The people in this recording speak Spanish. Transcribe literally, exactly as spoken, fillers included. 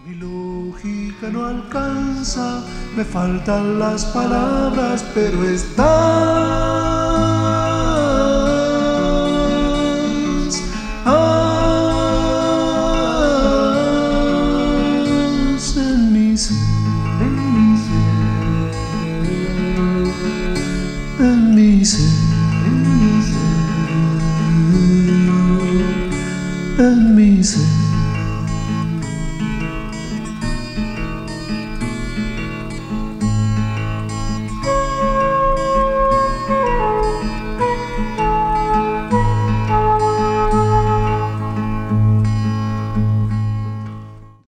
Mi lógica no alcanza, me faltan las palabras, pero estás, estás en mi ser, en mi ser, en mi ser, en mi ser, en mi ser.